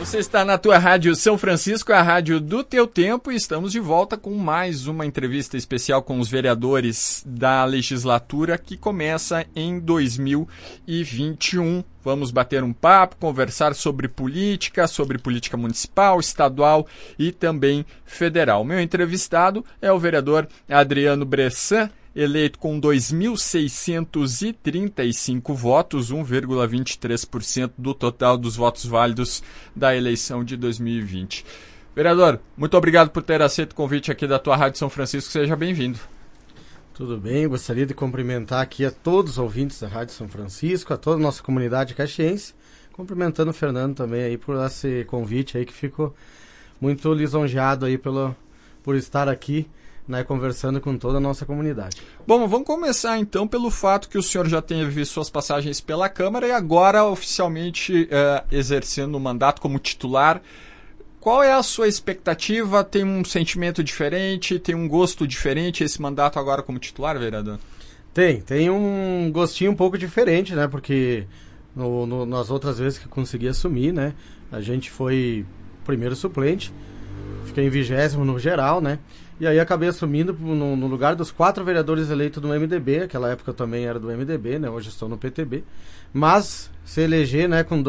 Você está na tua Rádio São Francisco, a rádio do teu tempo, e estamos de volta com mais uma entrevista especial com os vereadores da legislatura que começa em 2021. Vamos bater um papo, conversar sobre política municipal, estadual e também federal. Meu entrevistado é o vereador Adriano Bressan, eleito com 2.635 votos, 1,23% do total dos votos válidos da eleição de 2020. Vereador, muito obrigado por ter aceito o convite aqui da tua Rádio São Francisco. Seja bem-vindo. Tudo bem, gostaria de cumprimentar aqui a todos os ouvintes da Rádio São Francisco, a toda a nossa comunidade caxiense, cumprimentando o Fernando também aí por esse convite aí, que ficou muito lisonjeado aí por estar aqui, né, conversando com toda a nossa comunidade. Bom, vamos começar então pelo fato que o senhor já teve suas passagens pela Câmara e agora oficialmente exercendo o mandato como titular. Qual é a sua expectativa? Tem um sentimento diferente? Tem um gosto diferente esse mandato agora como titular, vereador? Tem um gostinho um pouco diferente, né? Porque nas outras vezes que consegui assumir, né? A gente foi primeiro suplente, fiquei em 20º no geral, né? E aí acabei assumindo no lugar dos 4 vereadores eleitos do MDB. Naquela época eu também era do MDB, né? Hoje estou no PTB. Mas se eleger, né, com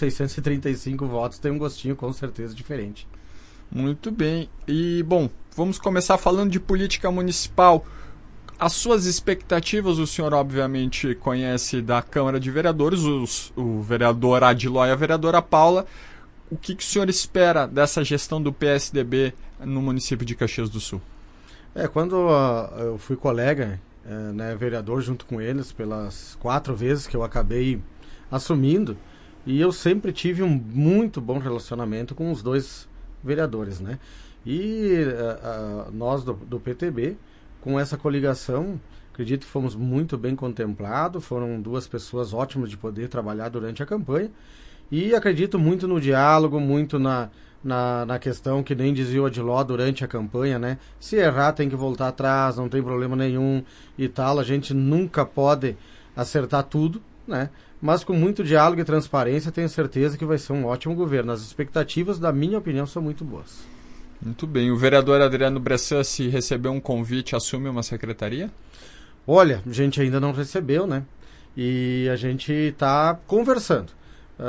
2.635 votos tem um gostinho com certeza diferente. Muito bem. E, bom, vamos começar falando de política municipal. As suas expectativas, o senhor obviamente conhece da Câmara de Vereadores, o vereador Adiló e a vereadora Paula. O que o senhor espera dessa gestão do PSDB no município de Caxias do Sul? Quando eu fui colega, né, vereador junto com eles, pelas 4 vezes que eu acabei assumindo, e eu sempre tive um muito bom relacionamento com os 2 vereadores, né? E nós do PTB, com essa coligação, acredito que fomos muito bem contemplados, foram 2 pessoas ótimas de poder trabalhar durante a campanha, e acredito muito no diálogo, muito na questão que nem dizia o Adiló durante a campanha, né? Se errar tem que voltar atrás, não tem problema nenhum e tal. A gente nunca pode acertar tudo, né? Mas com muito diálogo e transparência tenho certeza que vai ser um ótimo governo. As expectativas, da minha opinião, são muito boas. Muito bem. O vereador Adriano Bressan, se receber um convite, assume uma secretaria? Olha, a gente ainda não recebeu, né? E a gente está conversando.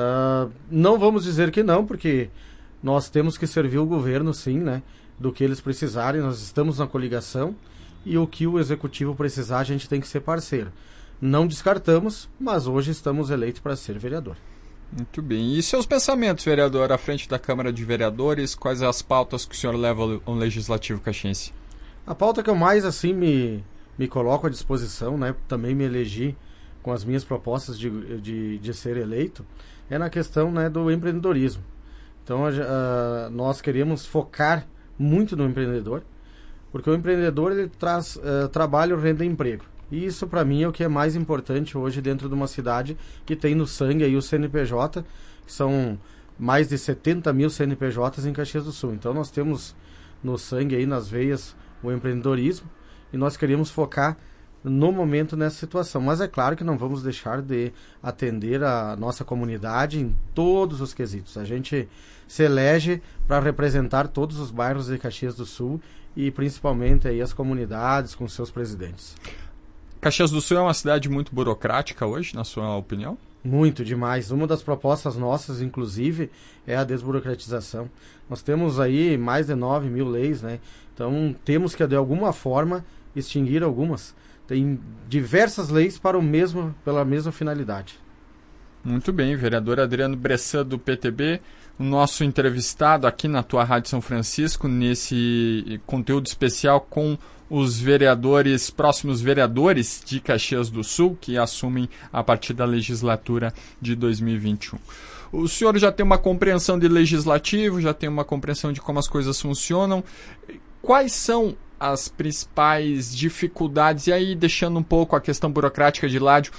Não vamos dizer que não, porque nós temos que servir o governo, sim, né? Do que eles precisarem, nós estamos na coligação e o que o executivo precisar, a gente tem que ser parceiro. Não descartamos, mas hoje estamos eleitos para ser vereador. Muito bem. E seus pensamentos, vereador, à frente da Câmara de Vereadores, quais as pautas que o senhor leva ao Legislativo caxiense? A pauta que eu mais, assim, me coloco à disposição, né? Também me elegi com as minhas propostas de ser eleito, é na questão, né, do empreendedorismo. Então, nós queremos focar muito no empreendedor, porque o empreendedor ele traz trabalho, renda e emprego. E isso, para mim, é o que é mais importante hoje dentro de uma cidade que tem no sangue aí o CNPJ, que são mais de 70 mil CNPJs em Caxias do Sul. Então, nós temos no sangue aí, nas veias, o empreendedorismo, e nós queríamos focar no momento nessa situação, mas é claro que não vamos deixar de atender a nossa comunidade em todos os quesitos. A gente se elege para representar todos os bairros de Caxias do Sul e principalmente aí as comunidades com seus presidentes. Caxias do Sul é uma cidade muito burocrática hoje, na sua opinião? Muito demais. Uma das propostas nossas, inclusive, é a desburocratização. Nós temos aí mais de 9 mil leis, né? Então temos que de alguma forma extinguir algumas. Tem diversas leis pela mesma finalidade. Muito bem, vereador Adriano Bressan do PTB, o nosso entrevistado aqui na tua Rádio São Francisco, nesse conteúdo especial com os próximos vereadores de Caxias do Sul, que assumem a partir da legislatura de 2021. O senhor já tem uma compreensão de legislativo, já tem uma compreensão de como as coisas funcionam. Quais são as principais dificuldades, e aí deixando um pouco a questão burocrática de lado,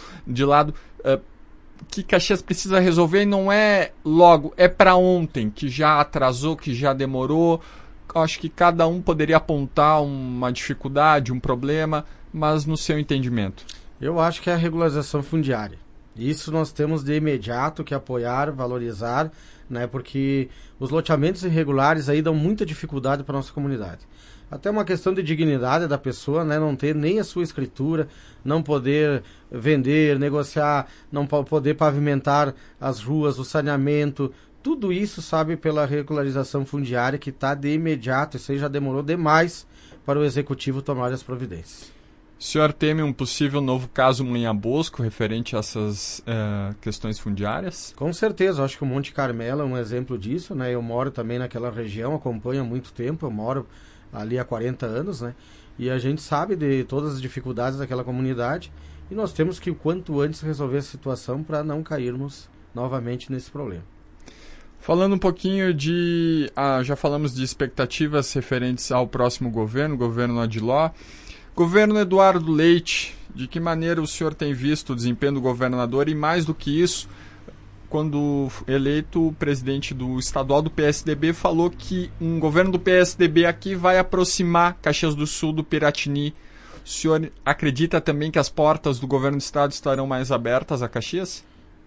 que Caxias precisa resolver, e não é logo, é para ontem, que já atrasou, que já demorou. Acho que cada um poderia apontar uma dificuldade, um problema, mas no seu entendimento. Eu acho que é a regularização fundiária. Isso nós temos de imediato que apoiar, valorizar, né? Porque os loteamentos irregulares aí dão muita dificuldade para nossa comunidade. Até uma questão de dignidade da pessoa, né? Não ter nem a sua escritura, não poder vender, negociar, não poder pavimentar as ruas, o saneamento, tudo isso, sabe, pela regularização fundiária que está de imediato, isso aí já demorou demais para o executivo tomar as providências. O senhor teme um possível novo caso Munha Bosco referente a essas questões fundiárias? Com certeza, acho que o Monte Carmelo é um exemplo disso, né? Eu moro também naquela região, acompanho há muito tempo, eu moro ali há 40 anos, né? E a gente sabe de todas as dificuldades daquela comunidade e nós temos que, o quanto antes, resolver a situação para não cairmos novamente nesse problema. Falando um pouquinho de... já falamos de expectativas referentes ao próximo governo Adiló. Governo Eduardo Leite, de que maneira o senhor tem visto o desempenho do governador e, mais do que isso, quando eleito, o presidente do estadual do PSDB falou que um governo do PSDB aqui vai aproximar Caxias do Sul do Piratini. O senhor acredita também que as portas do governo do estado estarão mais abertas a Caxias?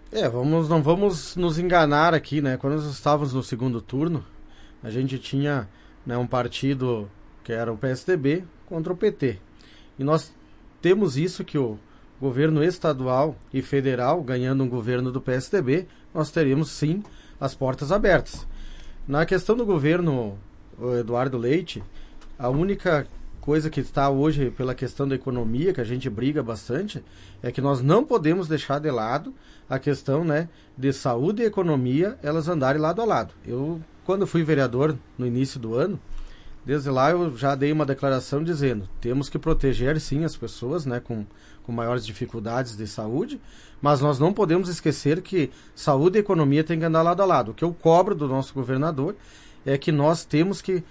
Não vamos nos enganar aqui, né? Quando nós estávamos no segundo turno, a gente tinha, né, um partido que era o PSDB contra o PT. E nós temos isso, que o governo estadual e federal, ganhando um governo do PSDB, nós teríamos sim as portas abertas. Na questão do governo Eduardo Leite, a única coisa que está hoje pela questão da economia, que a gente briga bastante, é que nós não podemos deixar de lado a questão, né, de saúde e economia, elas andarem lado a lado. Eu, quando fui vereador no início do ano, desde lá eu já dei uma declaração dizendo, temos que proteger sim as pessoas, né, com maiores dificuldades de saúde, mas nós não podemos esquecer que saúde e economia têm que andar lado a lado. O que eu cobro do nosso governador é que nós temos que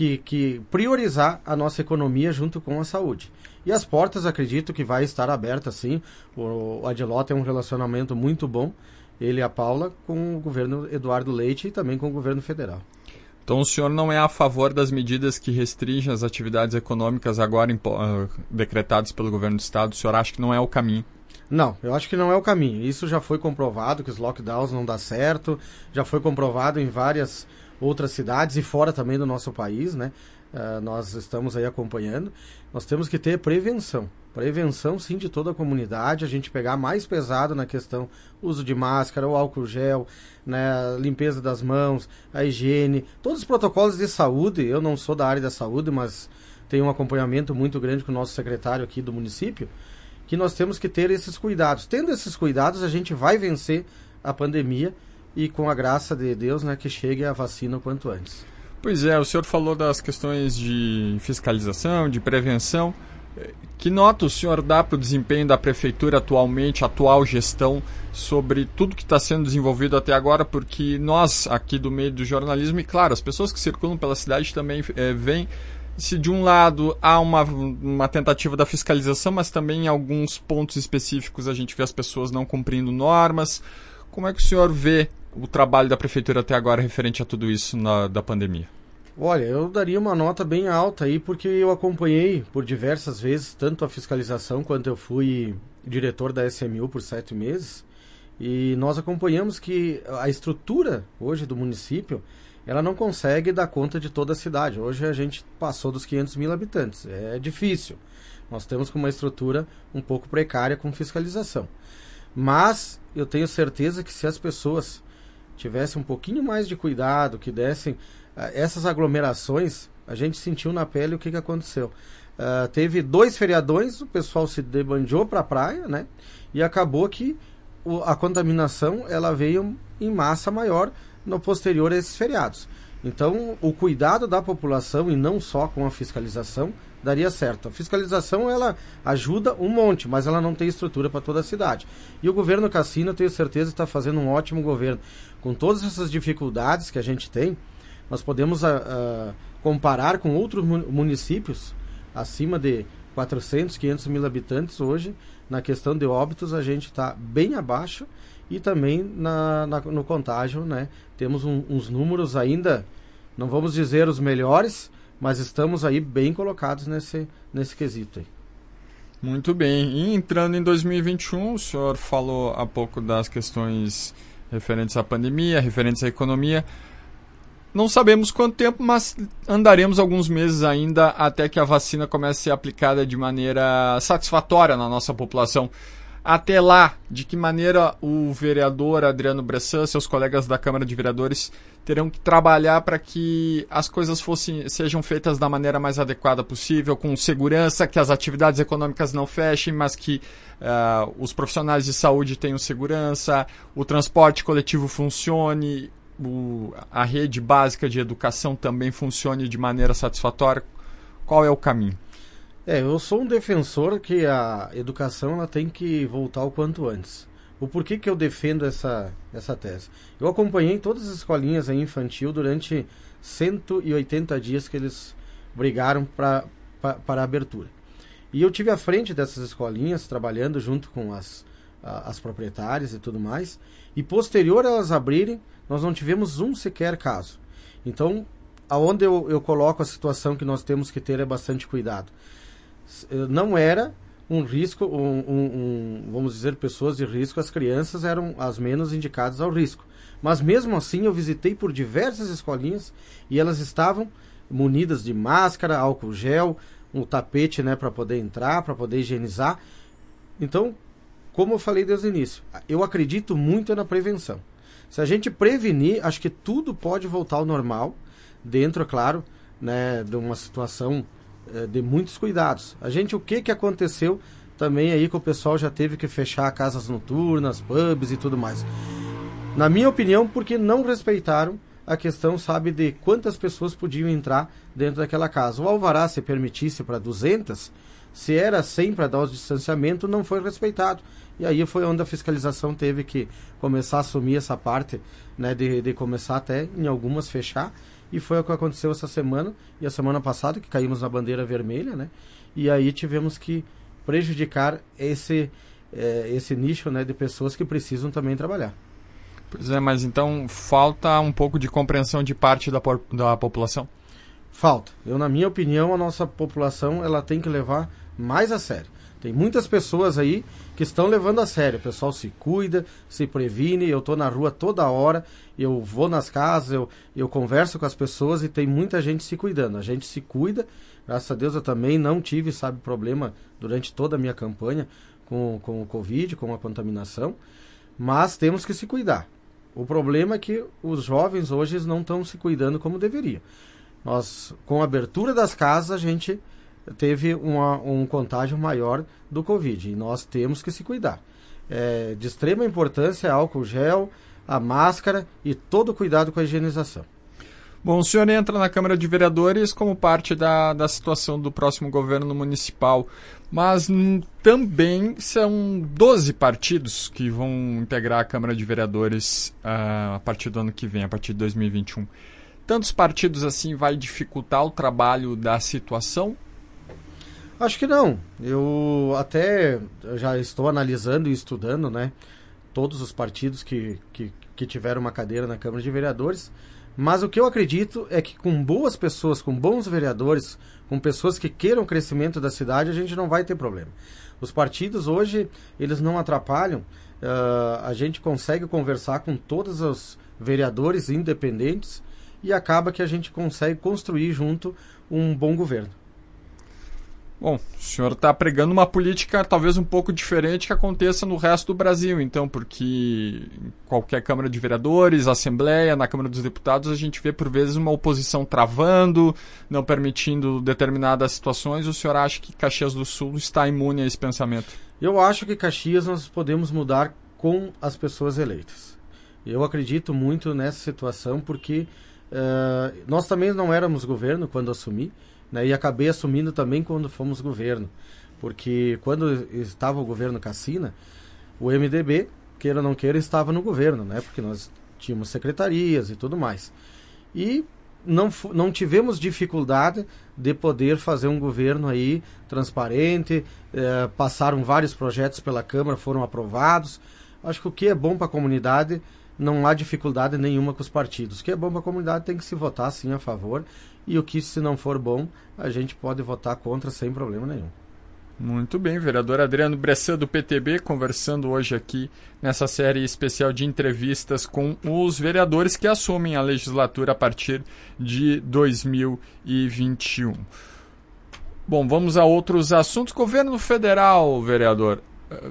priorizar a nossa economia junto com a saúde. E as portas, acredito que vai estar aberta sim. O Adiló tem um relacionamento muito bom, ele e a Paula, com o governo Eduardo Leite e também com o governo federal. Então o senhor não é a favor das medidas que restringem as atividades econômicas agora decretadas pelo governo do estado? O senhor acha que não é o caminho? Não, eu acho que não é o caminho. Isso já foi comprovado, que os lockdowns não dão certo, já foi comprovado em várias outras cidades e fora também do nosso país, né? Nós estamos aí acompanhando. Nós temos que ter prevenção. Prevenção, sim, de toda a comunidade. A gente pegar mais pesado na questão uso de máscara, o álcool gel, né, limpeza das mãos, a higiene, todos os protocolos de saúde. Eu não sou da área da saúde, mas tenho um acompanhamento muito grande com o nosso secretário aqui do município, que nós temos que ter esses cuidados. Tendo esses cuidados, a gente vai vencer a pandemia e, com a graça de Deus, né, que chegue a vacina o quanto antes. Pois é, o senhor falou das questões de fiscalização, de prevenção. Que nota o senhor dá para o desempenho da prefeitura atualmente, atual gestão, sobre tudo que está sendo desenvolvido até agora? Porque nós, aqui do meio do jornalismo, e claro, as pessoas que circulam pela cidade também veem se de um lado há uma tentativa da fiscalização, mas também em alguns pontos específicos a gente vê as pessoas não cumprindo normas. Como é que o senhor vê o trabalho da prefeitura até agora referente a tudo isso da pandemia? Olha, eu daria uma nota bem alta aí, porque eu acompanhei por diversas vezes tanto a fiscalização quanto eu fui diretor da SMU por 7 meses, e nós acompanhamos que a estrutura hoje do município, ela não consegue dar conta de toda a cidade. Hoje a gente passou dos 500 mil habitantes, é difícil. Nós temos uma estrutura um pouco precária com fiscalização. Mas eu tenho certeza que se as pessoas tivessem um pouquinho mais de cuidado, que dessem essas aglomerações, a gente sentiu na pele o que aconteceu. Teve 2 feriadões, o pessoal se debandiou para a praia, né? E acabou que a contaminação ela veio em massa maior no posterior a esses feriados. Então, o cuidado da população, e não só com a fiscalização, daria certo. A fiscalização, ela ajuda um monte, mas ela não tem estrutura para toda a cidade. E o governo Cassino, eu tenho certeza, está fazendo um ótimo governo. Com todas essas dificuldades que a gente tem, nós podemos comparar com outros municípios acima de 400, 500 mil habitantes. Hoje, na questão de óbitos, a gente está bem abaixo, e também no contágio, né? Temos uns números ainda, não vamos dizer os melhores, mas estamos aí bem colocados nesse quesito aí. Muito bem. E entrando em 2021, o senhor falou há pouco das questões referentes à pandemia, referentes à economia. Não sabemos quanto tempo, mas andaremos alguns meses ainda até que a vacina comece a ser aplicada de maneira satisfatória na nossa população. Até lá, de que maneira o vereador Adriano Bressan, seus colegas da Câmara de Vereadores, terão que trabalhar para que as coisas sejam feitas da maneira mais adequada possível, com segurança, que as atividades econômicas não fechem, mas que os profissionais de saúde tenham segurança, o transporte coletivo funcione, a rede básica de educação também funcione de maneira satisfatória. Qual é o caminho? Eu sou um defensor que a educação ela tem que voltar o quanto antes. O porquê que eu defendo essa tese? Eu acompanhei todas as escolinhas aí infantil durante 180 dias que eles brigaram para a abertura. E eu tive à frente dessas escolinhas, trabalhando junto com as proprietárias e tudo mais. E posterior a elas abrirem, nós não tivemos um sequer caso. Então, aonde eu coloco a situação que nós temos que ter é bastante cuidado. Não era um risco, vamos dizer, pessoas de risco, as crianças eram as menos indicadas ao risco. Mas mesmo assim eu visitei por diversas escolinhas e elas estavam munidas de máscara, álcool gel, um tapete, né, para poder entrar, para poder higienizar. Então, como eu falei desde o início, eu acredito muito na prevenção. Se a gente prevenir, acho que tudo pode voltar ao normal, dentro, é claro, né, de uma situação de muitos cuidados. O que aconteceu também aí que o pessoal já teve que fechar casas noturnas, pubs e tudo mais. Na minha opinião, porque não respeitaram a questão, sabe, de quantas pessoas podiam entrar dentro daquela casa. O alvará se permitisse para 200, se era 100 para dar o distanciamento, não foi respeitado. E aí foi onde a fiscalização teve que começar a assumir essa parte, né, de começar até em algumas fechar. E foi o que aconteceu essa semana e a semana passada, que caímos na bandeira vermelha, né? E aí tivemos que prejudicar esse nicho, né, de pessoas que precisam também trabalhar. Pois é, mas então falta um pouco de compreensão de parte da população? Falta. Na minha opinião, a nossa população ela tem que levar mais a sério. Tem muitas pessoas aí que estão levando a sério. O pessoal se cuida, se previne. Eu estou na rua toda hora, eu vou nas casas, eu converso com as pessoas e tem muita gente se cuidando. A gente se cuida. Graças a Deus eu também não tive, problema durante toda a minha campanha com o Covid, com a contaminação. Mas temos que se cuidar. O problema é que os jovens hoje não estão se cuidando como deveria. Nós, com a abertura das casas, a gente teve um contágio maior do Covid e nós temos que se cuidar. De extrema importância álcool gel, a máscara e todo o cuidado com a higienização. Bom, o senhor entra na Câmara de Vereadores como parte da situação do próximo governo municipal, mas também são 12 partidos que vão integrar a Câmara de Vereadores a partir do ano que vem, a partir de 2021. Tantos partidos assim vai dificultar o trabalho da situação? Acho que não. Eu até já estou analisando e estudando, né, todos os partidos que tiveram uma cadeira na Câmara de Vereadores, mas o que eu acredito é que com boas pessoas, com bons vereadores, com pessoas que queiram o crescimento da cidade, a gente não vai ter problema. Os partidos hoje, eles não atrapalham, a gente consegue conversar com todos os vereadores independentes e acaba que a gente consegue construir junto um bom governo. Bom, o senhor está pregando uma política talvez um pouco diferente que aconteça no resto do Brasil, então, porque em qualquer Câmara de Vereadores, Assembleia, na Câmara dos Deputados, a gente vê por vezes uma oposição travando, não permitindo determinadas situações. O senhor acha que Caxias do Sul está imune a esse pensamento? Eu acho que Caxias nós podemos mudar com as pessoas eleitas. Eu acredito muito nessa situação porque nós também não éramos governo quando assumi, né, e acabei assumindo também quando fomos governo, porque quando estava o governo Cassina, o MDB, queira ou não queira, estava no governo, né, porque nós tínhamos secretarias e tudo mais. E não tivemos dificuldade de poder fazer um governo aí transparente, passaram vários projetos pela Câmara, foram aprovados. Acho que o que é bom para a comunidade, não há dificuldade nenhuma com os partidos. O que é bom para a comunidade tem que se votar sim a favor, e o que se não for bom, a gente pode votar contra sem problema nenhum. Muito bem, vereador Adriano Bressan do PTB, conversando hoje aqui nessa série especial de entrevistas com os vereadores que assumem a legislatura a partir de 2021. Bom, vamos a outros assuntos. Governo federal, vereador,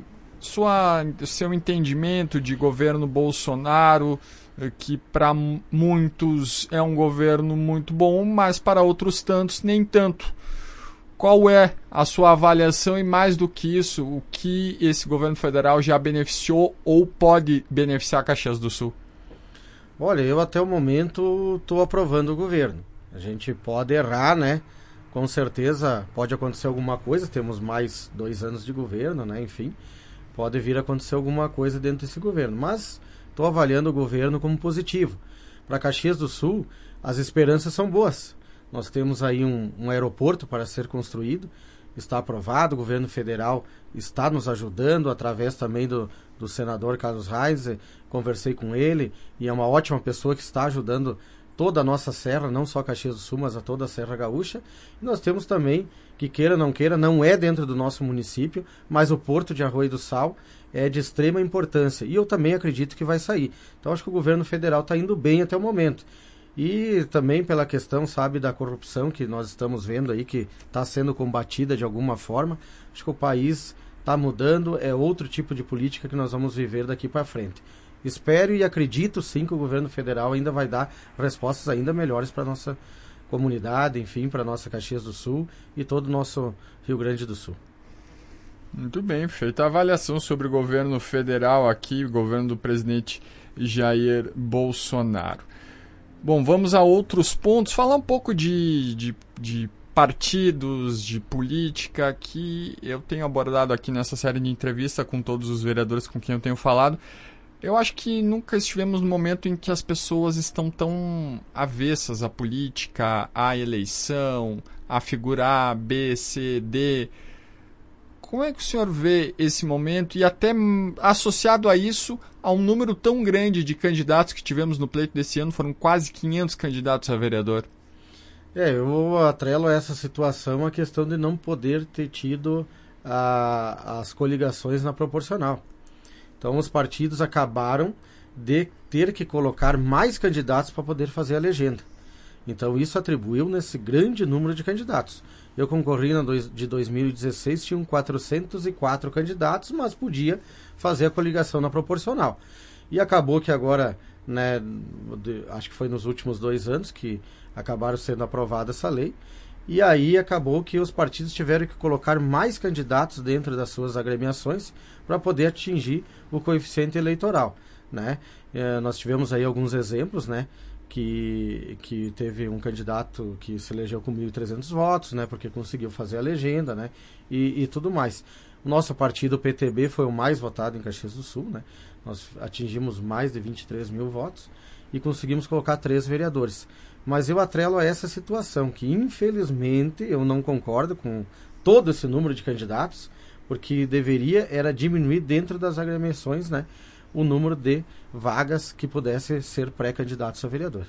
seu entendimento de governo Bolsonaro, que para muitos é um governo muito bom, mas para outros tantos nem tanto. Qual é a sua avaliação e, mais do que isso, o que esse governo federal já beneficiou ou pode beneficiar Caxias do Sul? Olha, eu até o momento estou aprovando o governo. A gente pode errar, né? Com certeza pode acontecer alguma coisa, temos mais 2 anos de governo, né? Enfim, pode vir a acontecer alguma coisa dentro desse governo. Mas estou avaliando o governo como positivo. Para Caxias do Sul, as esperanças são boas. Nós temos aí um aeroporto para ser construído, está aprovado, o governo federal está nos ajudando, através também do senador Carlos Reis, conversei com ele, e é uma ótima pessoa que está ajudando toda a nossa serra, não só Caxias do Sul, mas a toda a Serra Gaúcha. E nós temos também, que queira ou não queira, não é dentro do nosso município, mas o Porto de Arroio do Sal é de extrema importância, e eu também acredito que vai sair. Então acho que o governo federal está indo bem até o momento. E também pela questão, sabe, da corrupção que nós estamos vendo aí, que está sendo combatida de alguma forma. Acho que o país está mudando, é outro tipo de política que nós vamos viver daqui para frente. Espero e acredito sim que o governo federal ainda vai dar respostas ainda melhores para a nossa comunidade, enfim, para a nossa Caxias do Sul e todo o nosso Rio Grande do Sul. Muito bem, feita a avaliação sobre o governo federal aqui, o governo do presidente Jair Bolsonaro. Bom, vamos a outros pontos, falar um pouco de partidos, de política, que eu tenho abordado aqui nessa série de entrevista com todos os vereadores com quem eu tenho falado. Eu acho que nunca estivemos no momento em que as pessoas estão tão avessas à política, à eleição, à figura A, B, C, D. Como é que o senhor vê esse momento e até associado a isso, a um número tão grande de candidatos que tivemos no pleito desse ano, foram quase 500 candidatos a vereador? Eu atrelo a essa situação a questão de não poder ter tido as coligações na proporcional. Então os partidos acabaram de ter que colocar mais candidatos para poder fazer a legenda. Então isso atribuiu nesse grande número de candidatos. Eu concorri de 2016, tinham 404 candidatos, mas podia fazer a coligação na proporcional. E acabou que agora, né, acho que foi nos últimos 2 anos que acabaram sendo aprovada essa lei, e aí acabou que os partidos tiveram que colocar mais candidatos dentro das suas agremiações para poder atingir o coeficiente eleitoral, né? Nós tivemos aí alguns exemplos, né? Que teve um candidato que se elegeu com 1.300 votos, né, porque conseguiu fazer a legenda, né, e tudo mais. O nosso partido, o PTB, foi o mais votado em Caxias do Sul, né, nós atingimos mais de 23 mil votos e conseguimos colocar 3 vereadores. Mas eu atrelo a essa situação, que infelizmente eu não concordo com todo esse número de candidatos, porque deveria era diminuir dentro das agremiações, né, o número de vagas que pudesse ser pré-candidatos a vereador.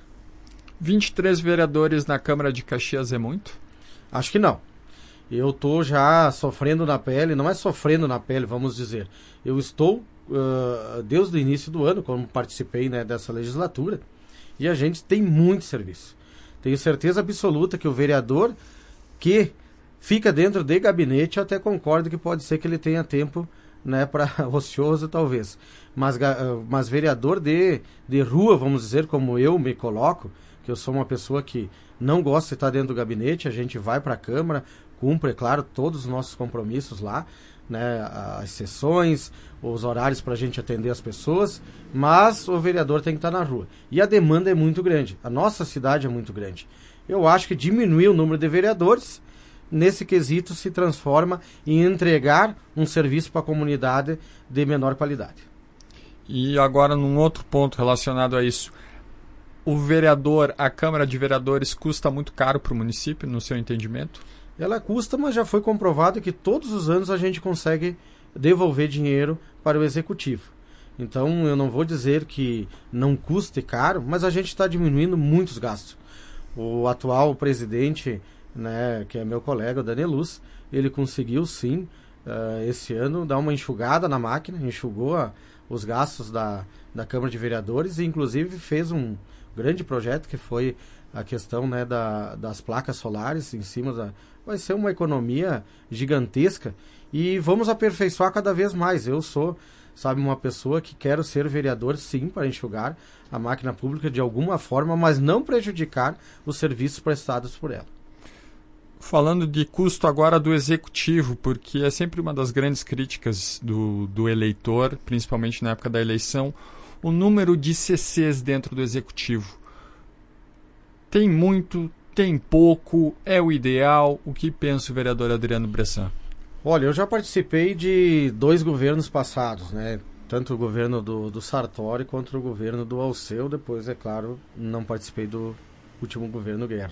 23 vereadores na Câmara de Caxias é muito? Acho que não. Eu estou já sofrendo na pele, não é sofrendo na pele, vamos dizer. Eu estou, desde o início do ano, quando participei, né, dessa legislatura, e a gente tem muito serviço. Tenho certeza absoluta que o vereador que fica dentro de gabinete, eu até concordo que pode ser que ele tenha tempo, né, para ocioso talvez, mas vereador de rua, vamos dizer, como eu me coloco, que eu sou uma pessoa que não gosta de estar dentro do gabinete, a gente vai para a Câmara, cumpre, é claro, todos os nossos compromissos lá, né, as sessões, os horários para a gente atender as pessoas, mas o vereador tem que estar na rua. E a demanda é muito grande, a nossa cidade é muito grande. Eu acho que diminuir o número de vereadores, nesse quesito, se transforma em entregar um serviço para a comunidade de menor qualidade. E agora, num outro ponto relacionado a isso, o vereador, a Câmara de Vereadores custa muito caro para o município, no seu entendimento? Ela custa, mas já foi comprovado que todos os anos a gente consegue devolver dinheiro para o executivo. Então, eu não vou dizer que não custe caro, mas a gente está diminuindo muitos gastos. O atual presidente, né, que é meu colega, o Daneluz, ele conseguiu sim, esse ano, dar uma enxugada na máquina, enxugou os gastos da Câmara de Vereadores e inclusive fez um grande projeto que foi a questão, né, das placas solares em cima vai ser uma economia gigantesca e vamos aperfeiçoar cada vez mais. Eu sou, sabe, uma pessoa que quero ser vereador sim para enxugar a máquina pública de alguma forma, mas não prejudicar os serviços prestados por ela. Falando de custo agora do executivo, porque é sempre uma das grandes críticas do eleitor, principalmente na época da eleição, o número de CCs dentro do executivo. Tem muito, tem pouco, é o ideal? O que pensa o vereador Adriano Bressan? Olha, eu já participei de 2 governos passados, né? Tanto o governo do Sartori quanto o governo do Alceu. Depois, é claro, não participei do último governo Guerra.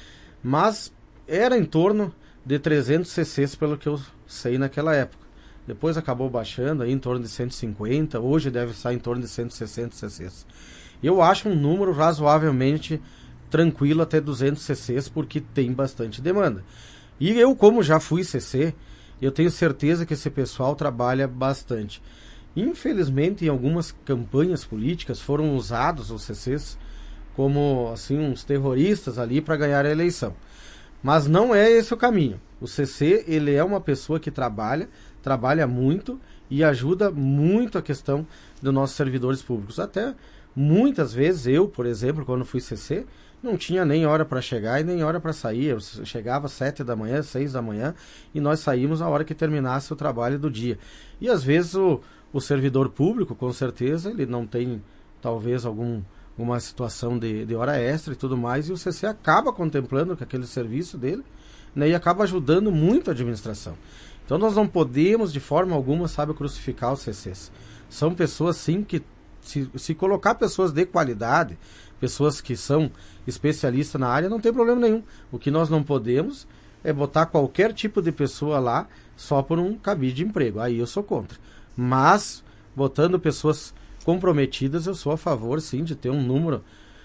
Mas era em torno de 300 CCs, pelo que eu sei naquela época. Depois acabou baixando aí em torno de 150, hoje deve estar em torno de 160 CCs. Eu acho um número razoavelmente tranquilo até 200 CCs, porque tem bastante demanda. E eu, como já fui CC, eu tenho certeza que esse pessoal trabalha bastante. Infelizmente, em algumas campanhas políticas foram usados os CCs como assim uns terroristas ali para ganhar a eleição. Mas não é esse o caminho. O CC, ele é uma pessoa que trabalha muito e ajuda muito a questão dos nossos servidores públicos. Até muitas vezes eu, por exemplo, quando fui CC, não tinha nem hora para chegar e nem hora para sair. Eu chegava às 7 da manhã, 6 da manhã e nós saímos a hora que terminasse o trabalho do dia. E às vezes o servidor público, com certeza, ele não tem talvez uma situação de hora extra e tudo mais, e o CC acaba contemplando aquele serviço dele, né, e acaba ajudando muito a administração. Então nós não podemos de forma alguma, sabe, crucificar os CCs. São pessoas sim que, se colocar pessoas de qualidade, pessoas que são especialistas na área, não tem problema nenhum. O que nós não podemos é botar qualquer tipo de pessoa lá só por um cabide de emprego. Aí eu sou contra. Mas, botando pessoas comprometidas, eu sou a favor, sim, de ter um número.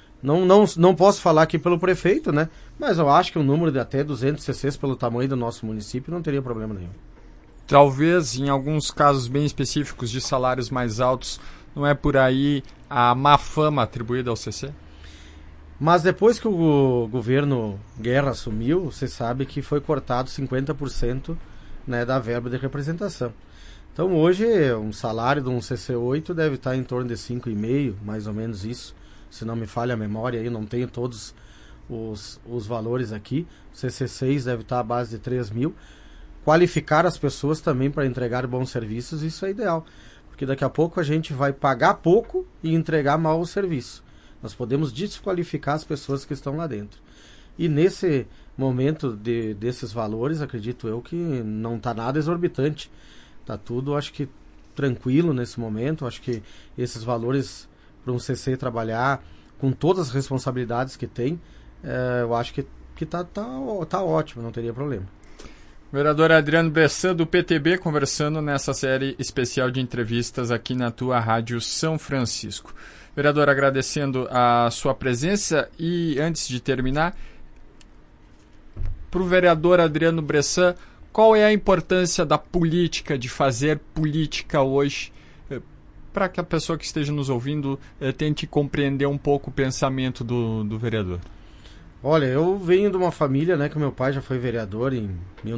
Não posso falar aqui pelo prefeito, né? Mas eu acho que um número de até 200 CCs pelo tamanho do nosso município não teria problema nenhum. Talvez, em alguns casos bem específicos de salários mais altos, não é por aí a má fama atribuída ao CC? Mas depois que o governo Guerra assumiu, você sabe que foi cortado 50%, né, da verba de representação. Então hoje um salário de um CC8 deve estar em torno de 5,5, mais ou menos isso. Se não me falha a memória, eu não tenho todos os valores aqui. O CC6 deve estar à base de 3 mil. Qualificar as pessoas também para entregar bons serviços, isso é ideal. Porque daqui a pouco a gente vai pagar pouco e entregar mal o serviço. Nós podemos desqualificar as pessoas que estão lá dentro. E nesse momento desses valores, acredito eu que não está nada exorbitante. Está tudo, acho que, tranquilo nesse momento. Acho que esses valores para um CC trabalhar com todas as responsabilidades que tem, eu acho que tá ótimo, não teria problema. Vereador Adriano Bressan, do PTB, conversando nessa série especial de entrevistas aqui na tua Rádio São Francisco. Vereador, agradecendo a sua presença e, antes de terminar, para o vereador Adriano Bressan, qual é a importância da política, de fazer política hoje, para que a pessoa que esteja nos ouvindo tente compreender um pouco o pensamento do vereador? Olha, eu venho de uma família, né, que meu pai já foi vereador em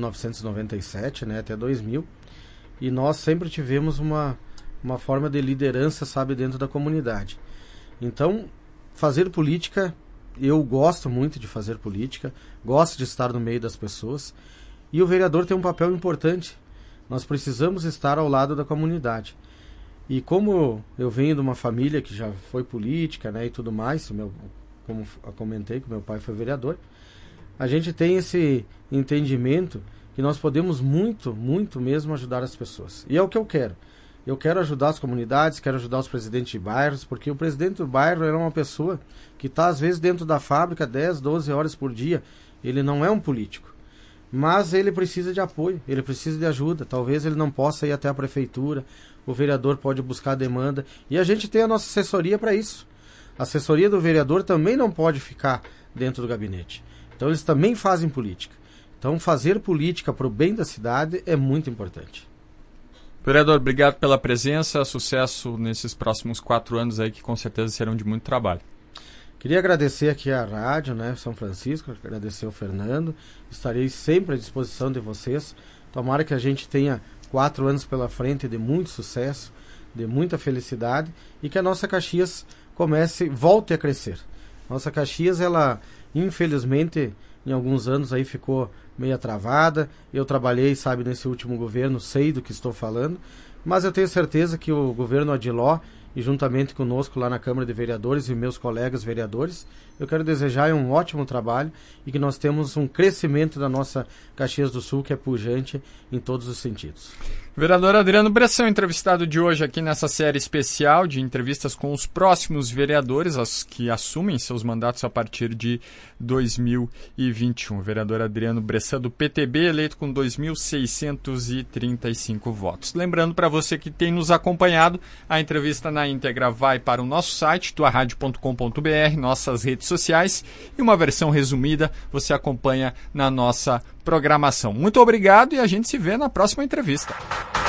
1997, né, até 2000, e nós sempre tivemos uma forma de liderança, sabe, dentro da comunidade. Então, fazer política, eu gosto muito de fazer política, gosto de estar no meio das pessoas, e o vereador tem um papel importante. Nós precisamos estar ao lado da comunidade. E como eu venho de uma família que já foi política, né, e tudo mais, como eu comentei que meu pai foi vereador, a gente tem esse entendimento que nós podemos muito, muito mesmo ajudar as pessoas. E é o que eu quero. Eu quero ajudar as comunidades, quero ajudar os presidentes de bairros, porque o presidente do bairro é uma pessoa que está, às vezes, dentro da fábrica 10, 12 horas por dia. Ele não é um político. Mas ele precisa de apoio, ele precisa de ajuda. Talvez ele não possa ir até a prefeitura, o vereador pode buscar demanda. E a gente tem a nossa assessoria para isso. A assessoria do vereador também não pode ficar dentro do gabinete. Então eles também fazem política. Então, fazer política para o bem da cidade é muito importante. Vereador, obrigado pela presença, sucesso nesses próximos 4 anos aí, que com certeza serão de muito trabalho. Queria agradecer aqui a rádio, né, São Francisco, agradecer ao Fernando, estarei sempre à disposição de vocês. Tomara que a gente tenha 4 anos pela frente de muito sucesso, de muita felicidade, e que a nossa Caxias volte a crescer. Nossa Caxias, ela infelizmente em alguns anos aí ficou meio travada. Eu trabalhei, sabe, nesse último governo, sei do que estou falando, mas eu tenho certeza que o governo Adiló, e juntamente conosco lá na Câmara de Vereadores e meus colegas vereadores, eu quero desejar um ótimo trabalho e que nós temos um crescimento da nossa Caxias do Sul que é pujante em todos os sentidos. Vereador Adriano Bressão, entrevistado de hoje aqui nessa série especial de entrevistas com os próximos vereadores, os que assumem seus mandatos a partir de 2021. Vereador Adriano Bressão, do PTB, eleito com 2.635 votos. Lembrando para você que tem nos acompanhado, a entrevista na íntegra vai para o nosso site, tuaradio.com.br, nossas redes sociais, e uma versão resumida você acompanha na nossa programação. Muito obrigado e a gente se vê na próxima entrevista.